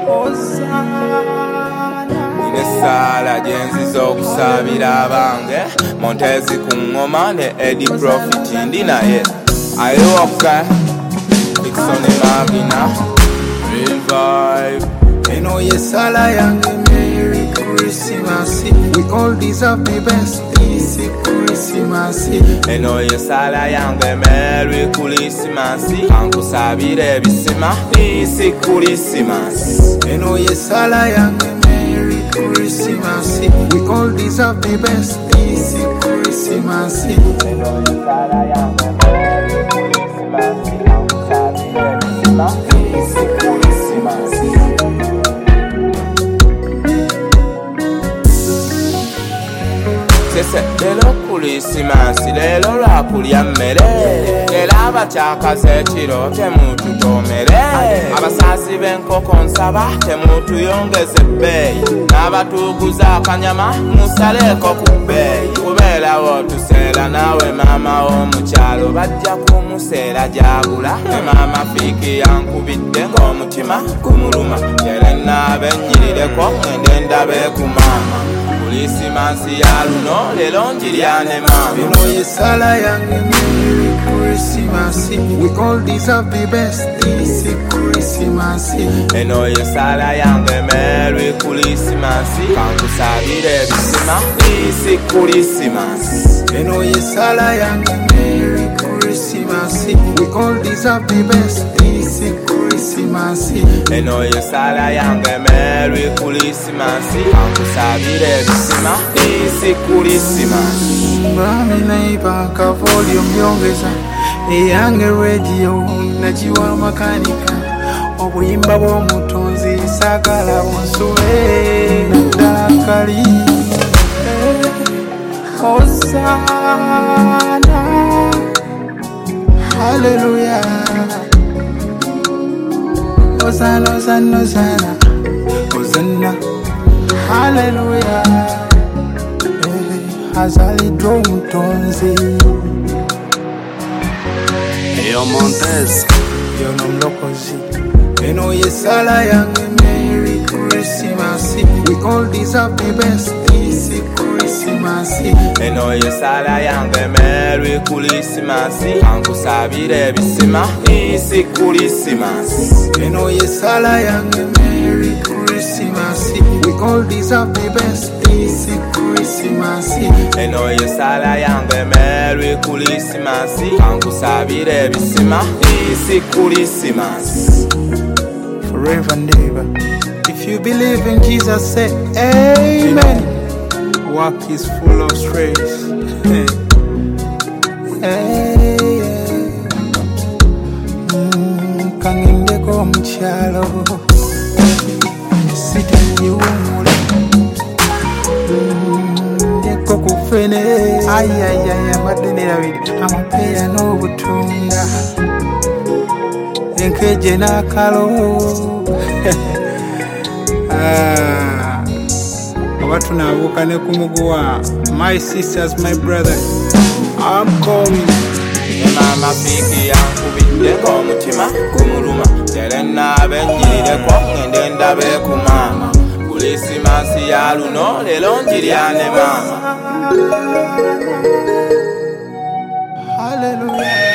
Nesala jenziza okusabira abange Montezi ku ngoma ne Eddie Profit ndi naye ayoka Dixon Magina Revive Eno yesala yange Merry Christmas. We all deserve the best this Christmas. Eno yesala yange Merry Christmas. Ankusabire ebisima this Christmas. Eno yesala yange Merry Christmas. We all deserve the best this Christmas. Eno yesala yange Merry Christmas. Ankusabire ebisima this Christmas. Lelo Christmas, lelo lwakulya mmere era abakyakaze ekiro temututomere abasaasi b'enkoko nsaba temutuyongeze ebbeeyi n'abatuuguza akanyama musaleko ku bbeeyi kubeerawo tuseera naawe maama w'omukyalo bajja kumuseera gyagula ne maama fiiki yankubidde ng'omutima gumuluma yere naabenyirireko ngende ndabe ku maama Christmas ya luno lelo njiryane mama. Eno yesala yange Merry Christmas. We all deserve the best this Christmas. Eno yesala yange Merry Christmas. Kankusabire ebisima this Christmas. Eno yesala yange Merry Christmas. We all deserve the best this Christmas. Eno yesala yange Merry Christmas. Kankusabire ebisima this Christmas. Mami naiba ka volume yongeza eyange radio najiwa makanika obuyimba bw'omutonzi sagala bunsule nadakali Hosanna Hallelujah Hosanna Hosanna Hosanna Hosanna Hallelujah azalidwa omutonzi Eyo Montez yo n'omulokozi eno yesala yange Merry Christmas. We all deserve the best this Christmas. Eno yesala yange Merry Christmas. Ankusabire ebisima this Christmas. Eno yesala yange Merry Christmas. We all deserve the best this Christmas. Eno yesala yange Merry Christmas. Ankusabire ebisima this Christmas. Forever and ever. If you believe in Jesus, say amen. Work is full of stress. Kangengeko mchalo sitanyumule ndeko kufene ayayaya madenera wili amapeya n'obutunda enkeje n'akalo Watu nabuka ne kumuguwa. My sisters, my brother, I'm coming. Mama fiki yankubidde ng'omutima gumuluma yere naabenyirireko ngende ndabe ku maama Christmas ya luno lelo njiryane maama Hallelujah.